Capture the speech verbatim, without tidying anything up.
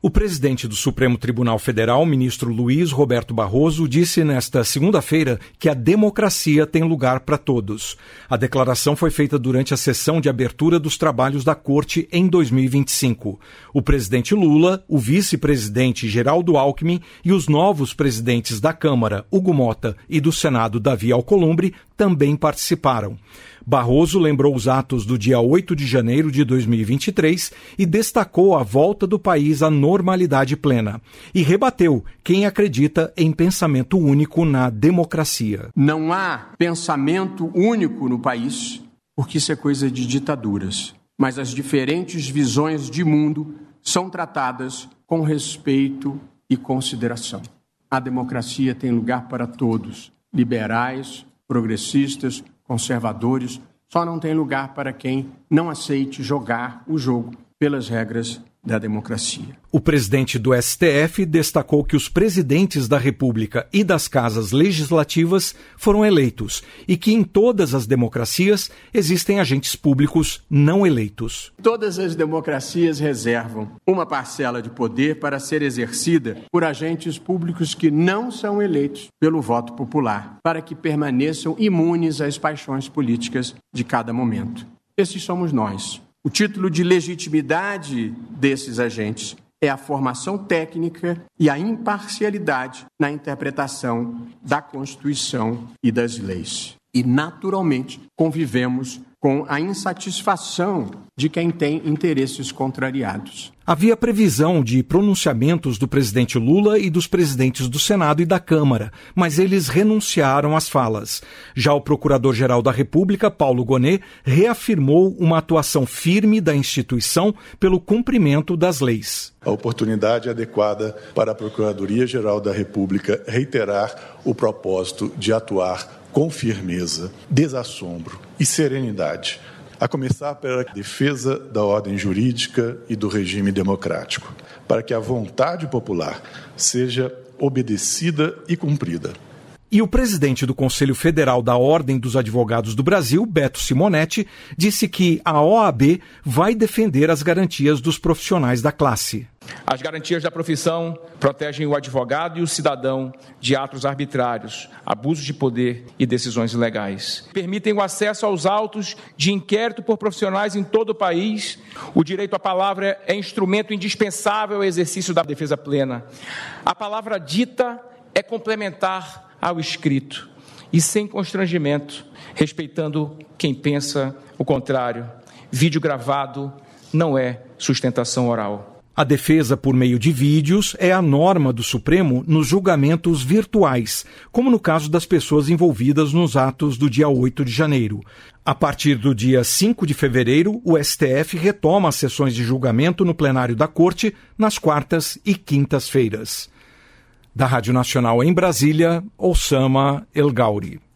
O presidente do Supremo Tribunal Federal, ministro Luiz Roberto Barroso, disse nesta segunda-feira que a democracia tem lugar para todos. A declaração foi feita durante a sessão de abertura dos trabalhos da Corte em dois mil e vinte e cinco. O presidente Lula, o vice-presidente Geraldo Alckmin e os novos presidentes da Câmara, Hugo Mota, e do Senado, Davi Alcolumbre, também participaram. Barroso lembrou os atos do dia oito de janeiro de dois mil e vinte e três e destacou a volta do país à normalidade plena. E rebateu quem acredita em pensamento único na democracia. Não há pensamento único no país, porque isso é coisa de ditaduras. Mas as diferentes visões de mundo são tratadas com respeito e consideração. A democracia tem lugar para todos, liberais, progressistas, conservadores, só não tem lugar para quem não aceite jogar o jogo pelas regras da democracia. O presidente do S T F destacou que os presidentes da República e das casas legislativas foram eleitos e que em todas as democracias existem agentes públicos não eleitos. Todas as democracias reservam uma parcela de poder para ser exercida por agentes públicos que não são eleitos pelo voto popular, para que permaneçam imunes às paixões políticas de cada momento. Esses somos nós. O título de legitimidade desses agentes é a formação técnica e a imparcialidade na interpretação da Constituição e das leis. E, naturalmente, convivemos com a insatisfação de quem tem interesses contrariados. Havia previsão de pronunciamentos do presidente Lula e dos presidentes do Senado e da Câmara, mas eles renunciaram às falas. Já o Procurador-Geral da República, Paulo Gonet, reafirmou uma atuação firme da instituição pelo cumprimento das leis. A oportunidade adequada para a Procuradoria-Geral da República reiterar o propósito de atuar com firmeza, desassombro e serenidade, a começar pela defesa da ordem jurídica e do regime democrático, para que a vontade popular seja obedecida e cumprida. E o presidente do Conselho Federal da Ordem dos Advogados do Brasil, Beto Simonetti, disse que a O A B vai defender as garantias dos profissionais da classe. As garantias da profissão protegem o advogado e o cidadão de atos arbitrários, abusos de poder e decisões ilegais. Permitem o acesso aos autos de inquérito por profissionais em todo o país. O direito à palavra é instrumento indispensável ao exercício da defesa plena. A palavra dita é complementar ao escrito e sem constrangimento, respeitando quem pensa o contrário. Vídeo gravado não é sustentação oral. A defesa por meio de vídeos é a norma do Supremo nos julgamentos virtuais, como no caso das pessoas envolvidas nos atos do dia oito de janeiro. A partir do dia cinco de fevereiro, o S T F retoma as sessões de julgamento no plenário da Corte nas quartas e quintas-feiras. Da Rádio Nacional em Brasília, Osama El Gauri.